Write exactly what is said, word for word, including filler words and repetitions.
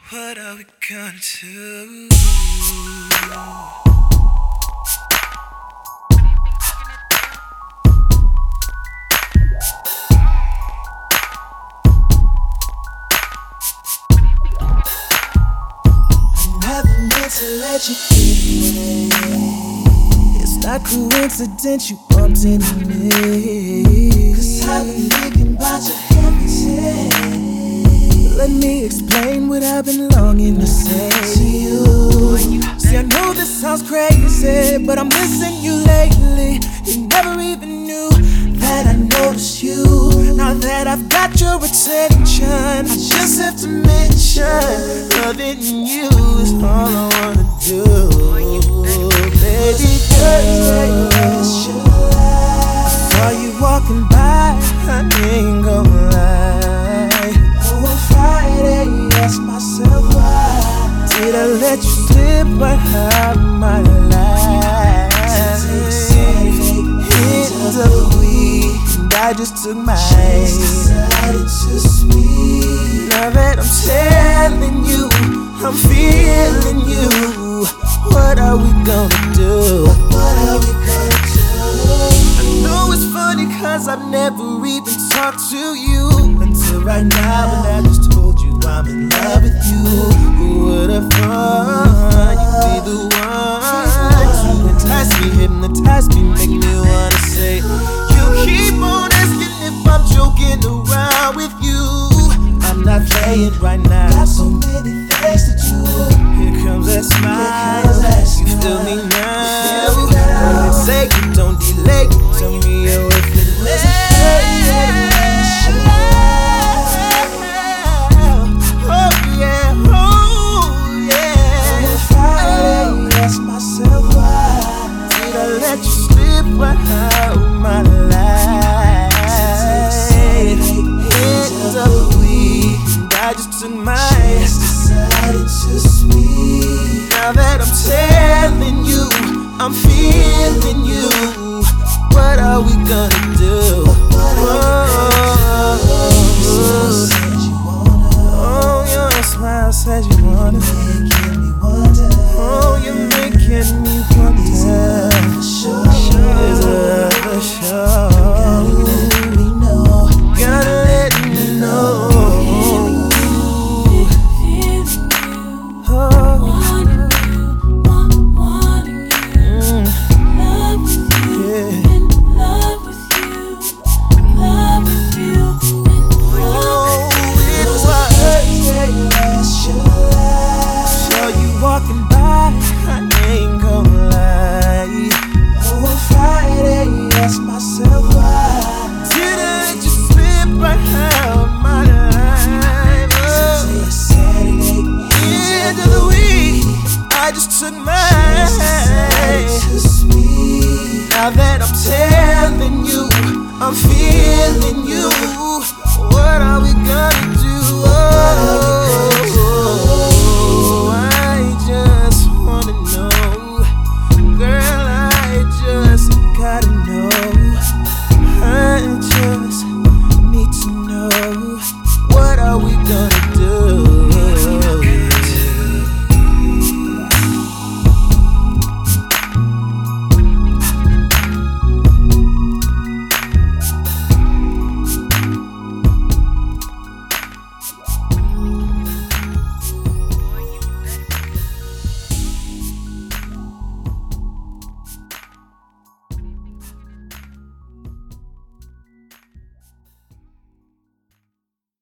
What are we gonna do? Never meant to let you in. It's not coincidence you bumped into me. Cause I've been thinking about your happiness. Let me explain what I've been longing to say to you. See, I know this sounds crazy, but I'm missing you lately. You never even knew that I noticed you. Now that I've got your attention, I just have to mention loving you is all I wanna do. Baby girl, I saw you walking by, I ain't gonna lie. Oh, on Friday, ask myself why did I let you slip right out of my life? End of the week, and I just took my decided to speak. Now that I'm telling you, I'm feeling you. What are we gonna do? What are we gonna do? I know it's funny cause I've never even talked to you until right now, and I just told you I'm in love with you. Who would've thought you'd be the one to entice me, hypnotize me, make me wanna say you keep on asking if I'm joking around with you. I'm not playing right now. Got so many things to do. Here comes that smile. You feel me now? Come and say you don't delay. Tell me you're with me. Oh yeah, oh yeah. On Friday, ask myself why did I let you slip right out of my life? End of the week, and I just took my decided to speak. Now that I'm telling you, I'm feeling you. What are we gonna do? Oh, oh, your smile says you wanna. Oh, you're making me wonder. Is it for sure? Gotta let me know. Walking by, I ain't gonna lie. Oh, on Friday, ask myself why did I let you slip right out of my life? Oh, Saturday, end of the week, I just took my to speak. Now that I'm telling you, I'm feeling you. What are we gonna do? Oh, gotta know, I just need to know. What are we gonna do?